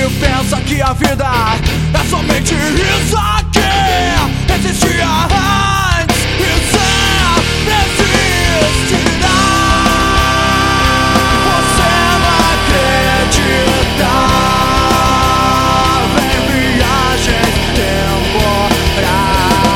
pensa que a vida é somente isso aqui. Existia antes e sempre existirá. Você não acredita em viagens temporais.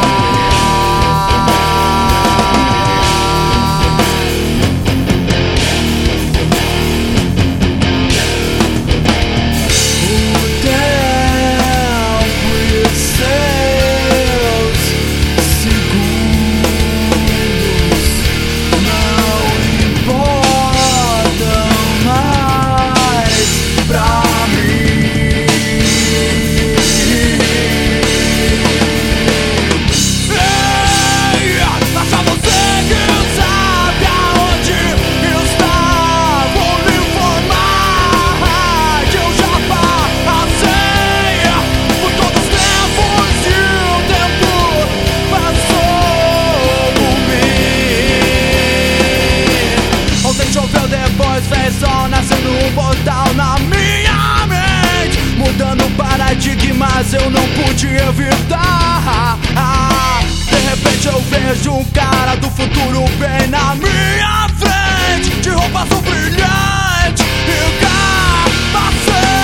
Fez sol nascendo um portal na minha mente, mudando paradigmas eu não pude evitar. De repente eu vejo um cara do futuro bem na minha frente, de roupa azul brilhante e capacete.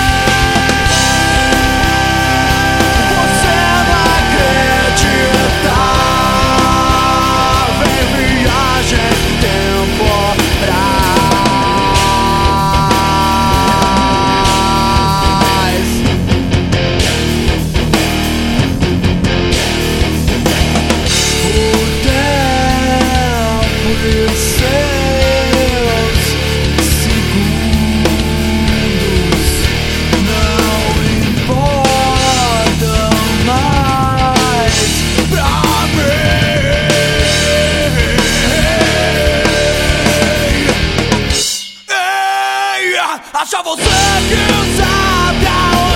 Você não acredita em viagem temporal. Acha você que sabe aonde